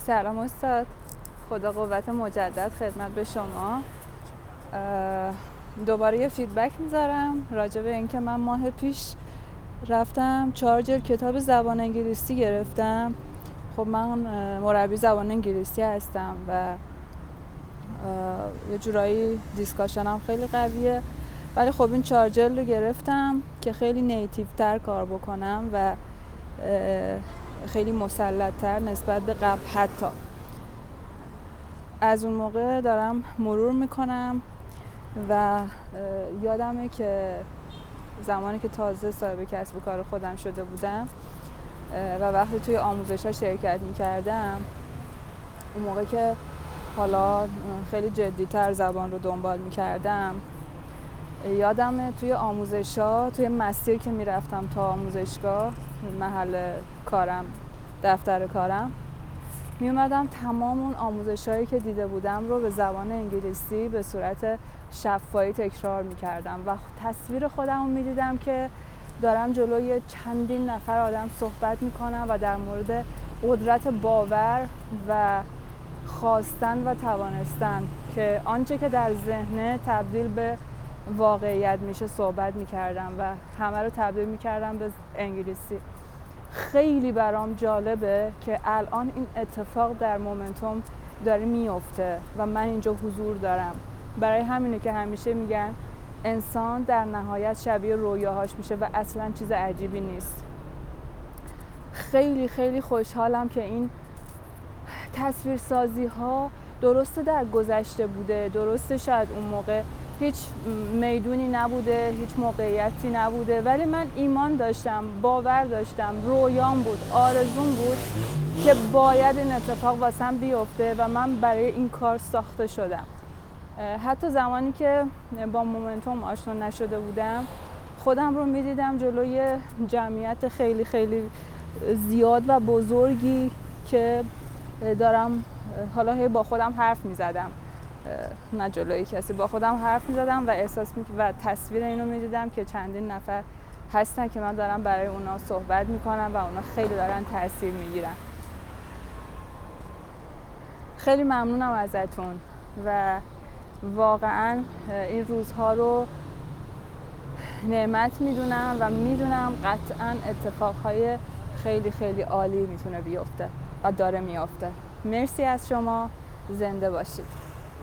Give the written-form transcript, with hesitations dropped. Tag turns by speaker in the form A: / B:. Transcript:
A: سلام استاد، خدا قوت مجدد خدمت به شما. دوباره یه فیدبک میذارم راجع به اینکه من ماه پیش رفتم 4 جلد کتاب زبان انگلیسی گرفتم. خب من مربی زبان انگلیسی هستم و یه جورایی دیسکاشنم خیلی قویه، ولی خب این 4 جلد رو گرفتم که خیلی نیتیو تر کار بکنم و خیلی مسلط تر نسبت به قبل. حتی از اون موقع دارم مرور میکنم و یادمه که زمانی که تازه صاحب کسب و کار خودم شده بودم و وقتی توی آموزش‌ها شرکت میکردم، اون موقع که حالا خیلی جدی‌تر زبان رو دنبال میکردم، یادمه توی آموزش‌ها، توی مسیر که میرفتم تا آموزشگاه، محل کارم، دفتر کارم، می اومدم تمام اون آموزش‌هایی که دیده بودم رو به زبان انگلیسی به صورت شفاهی تکرار می‌کردم و تصویر خودم رو می‌دیدم که دارم جلوی چندین نفر آدم صحبت می‌کنم و در مورد قدرت باور و خواستن و توانستن که آنچه که در ذهنه تبدیل به واقعیت میشه صحبت می‌کردم و همه رو تبدیل می‌کردم به انگلیسی. خیلی برام جالبه که الان این اتفاق در مومنتوم داره میفته و من اینجا حضور دارم. برای همینه که همیشه میگن انسان در نهایت شبیه رویاهاش میشه و اصلا چیز عجیبی نیست. خیلی خیلی خوشحالم که این تصویرسازی ها درسته در گذشته بوده، درسته شاید اون موقع هیچ میدونی نبوده، هیچ موقعیتی نبوده، ولی من ایمان داشتم، باور داشتم، رویام بود، آرزوم بود که باید این اتفاق واسم بیفته و من برای این کار ساخته شدم. حتی زمانی که با مومنتوم آشنا نشده بودم، خودم رو میدیدم جلوی جمعیت خیلی خیلی زیاد و بزرگی که دارم حالا با خودم حرف میزدم، نه جلوی کسی، با خودم حرف میزدم و احساس و تصویر اینو میدیدم که چندین نفر هستن که من دارم برای اونا صحبت میکنم و اونا خیلی دارن تاثیر میگیرن. خیلی ممنونم ازتون و واقعا این روزها رو نعمت میدونم و میدونم قطعا اتفاقهای خیلی خیلی عالی میتونه بیفته و داره میفته. مرسی از شما، زنده باشید.